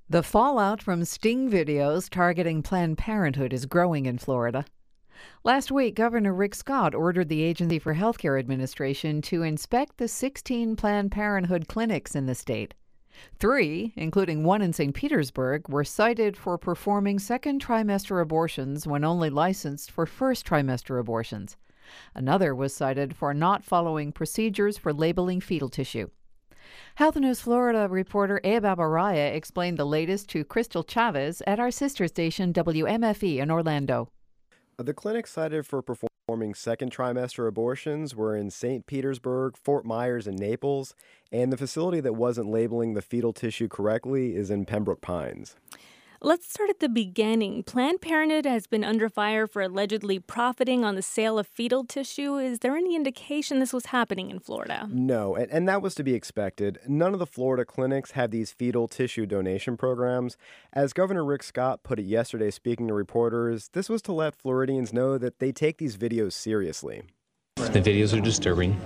The fallout from sting videos targeting Planned Parenthood is growing in Florida. Last week, Governor Rick Scott ordered the Agency for Healthcare Administration to inspect the 16 Planned Parenthood clinics in the state. 3, including one in St. Petersburg, were cited for performing second trimester abortions when only licensed for first trimester abortions. Another was cited for not following procedures for labeling fetal tissue. Health News Florida reporter Abe Abaraya explained the latest to Crystal Chavez at our sister station WMFE in Orlando. The clinics cited for performing second trimester abortions were in St. Petersburg, Fort Myers, and Naples, and the facility that wasn't labeling the fetal tissue correctly is in Pembroke Pines. Let's start at the beginning. Planned Parenthood has been under fire for allegedly profiting on the sale of fetal tissue. Is there any indication this was happening in Florida? No, and that was to be expected. None of the Florida clinics have these fetal tissue donation programs. As Governor Rick Scott put it yesterday speaking to reporters, this was to let Floridians know that they take these videos seriously. The videos are disturbing.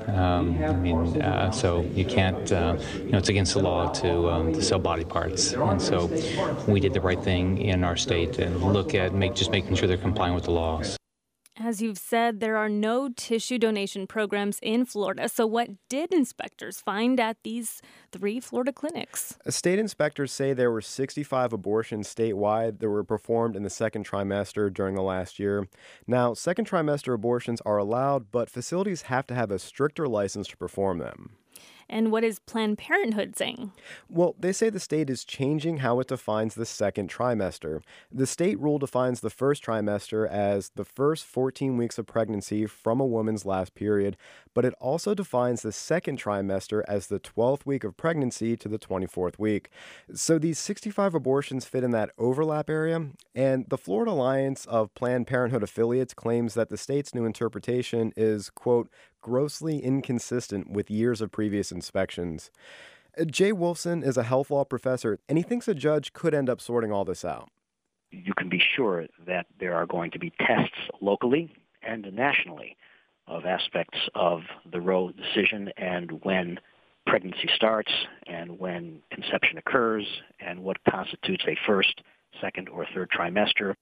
So you can't, it's against the law to sell body parts. And so we did the right thing in our state and look at making sure they're complying with the laws. As you've said, there are no tissue donation programs in Florida. So what did inspectors find at these 3 Florida clinics? State inspectors say there were 65 abortions statewide that were performed in the second trimester during the last year. Now, second trimester abortions are allowed, but facilities have to have a stricter license to perform them. And what is Planned Parenthood saying? Well, they say the state is changing how it defines the second trimester. The state rule defines the first trimester as the first 14 weeks of pregnancy from a woman's last period, but it also defines the second trimester as the 12th week of pregnancy to the 24th week. So these 65 abortions fit in that overlap area, and the Florida Alliance of Planned Parenthood affiliates claims that the state's new interpretation is, quote, grossly inconsistent with years of previous inspections. Jay Wolfson is a health law professor, and he thinks a judge could end up sorting all this out. You can be sure that there are going to be tests locally and nationally of aspects of the Roe decision and when pregnancy starts and when conception occurs and what constitutes a first, second, or third trimester.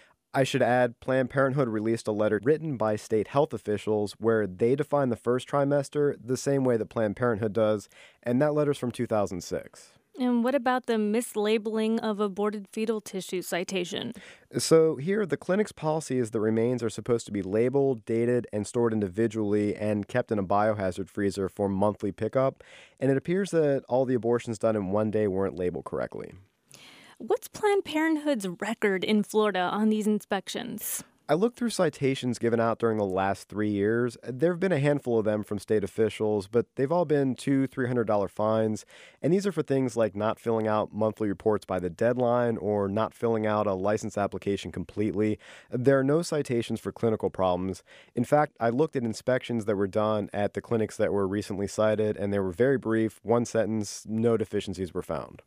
I should add, Planned Parenthood released a letter written by state health officials where they define the first trimester the same way that Planned Parenthood does, and that letter's from 2006. And what about the mislabeling of aborted fetal tissue citation? So here, the clinic's policy is that remains are supposed to be labeled, dated, and stored individually and kept in a biohazard freezer for monthly pickup, and it appears that all the abortions done in one day weren't labeled correctly. What's Planned Parenthood's record in Florida on these inspections? I looked through citations given out during the last 3 years. There have been a handful of them from state officials, but they've all been $200, $300 fines. And these are for things like not filling out monthly reports by the deadline or not filling out a license application completely. There are no citations for clinical problems. In fact, I looked at inspections that were done at the clinics that were recently cited, and they were very brief, one sentence, no deficiencies were found.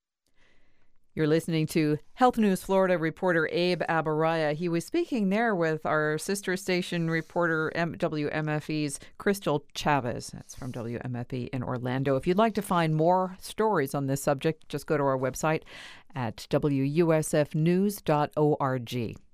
You're listening to Health News Florida reporter Abe Abaraya. He was speaking there with our sister station reporter WMFE's Crystal Chavez. That's from WMFE in Orlando. If you'd like to find more stories on this subject, just go to our website at WUSFnews.org.